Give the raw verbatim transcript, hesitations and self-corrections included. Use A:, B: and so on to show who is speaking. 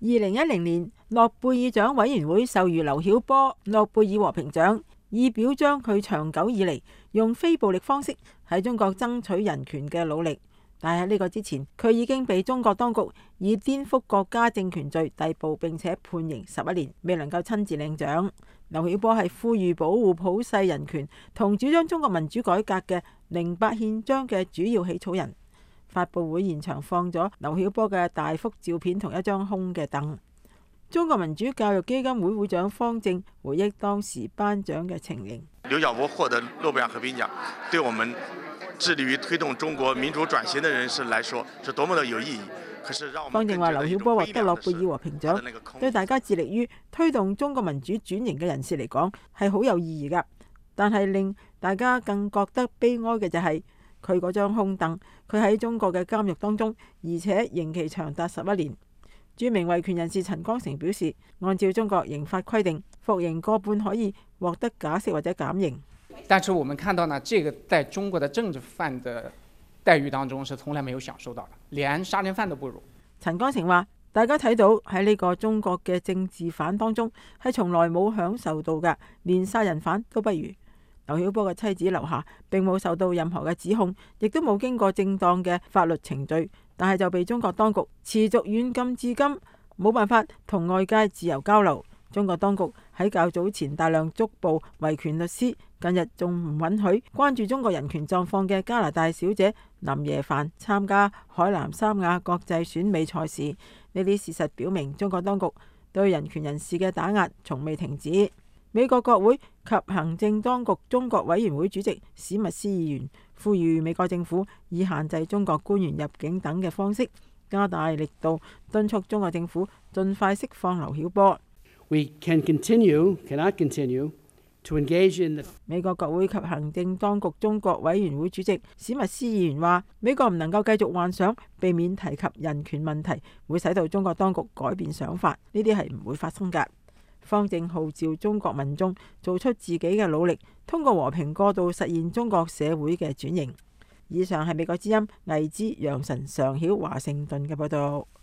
A: 二零一零年，諾貝爾獎委員會授予劉曉波諾貝爾和平獎，以表彰佢長久以嚟用非暴力方式喺中國爭取人權嘅努力。但係喺呢個之前，佢已經被中國當局以顛覆國家政權罪逮捕，並且判刑十一年，未能夠親自領獎。劉曉波係呼籲保護普世人權同主張中國民主改革嘅零八憲章嘅主要起草人。發佈會現場放咗劉曉波嘅大幅照片同一張空嘅凳。中國民主教育基金會會長方正回憶當時頒獎嘅情形。
B: 劉曉波獲得諾貝爾和平獎，對我們致力於推動中國民主轉型的人士來說，是多麼的有意義。可是讓
A: 方正話，劉曉波獲得諾貝爾和平獎，對大家致力於推動中國民主轉型嘅人士嚟講係好有意義噶。但係令大家更覺得悲哀嘅就係佢嗰張空凳，佢喺中國嘅監獄當中，而且刑期長達十一年。著名維權人士陳光誠表示，按照中國刑法規定，服刑過半可以獲得假釋或者減刑。
C: 但是我們看到呢，這個在中國的政治犯的待遇當中是從來沒有享受到的，連殺人犯都不如。
A: 陳光誠話，大家睇到喺呢個中國嘅政治犯當中，係從來冇享受到嘅，連殺人犯都不如。劉曉波嘅妻子劉霞並冇受到任何嘅指控，亦都冇經過正當嘅法律程序，但係就被中國當局持續軟禁至今，冇辦法同外界自由交流。中國當局喺較早前大量捉捕維權律師，近日仲唔允許關注中國人權狀況嘅加拿大小姐林耶凡參加海南三亞國際選美賽事。呢啲事實表明，中國當局對人權人士嘅打壓從未停止。美國國會及行政當局中國委員會主席史密斯議員呼籲美國政府以限制中國官員入境等嘅方式，加大力度敦促中國政府盡快釋放劉曉波。
D: We can continue, cannot continue to engage in the...
A: 美國國會及行政當局中國委員會主席史密斯議員話，美國唔能夠繼續幻想避免提及人權問題會使到中國當局改變想法，呢啲係唔會發生㗎。方正號召中國民眾做出自己嘅努力，通過和平過渡實現中國社會嘅轉型。以上係美國之音魏之楊晨常曉華盛頓嘅報道。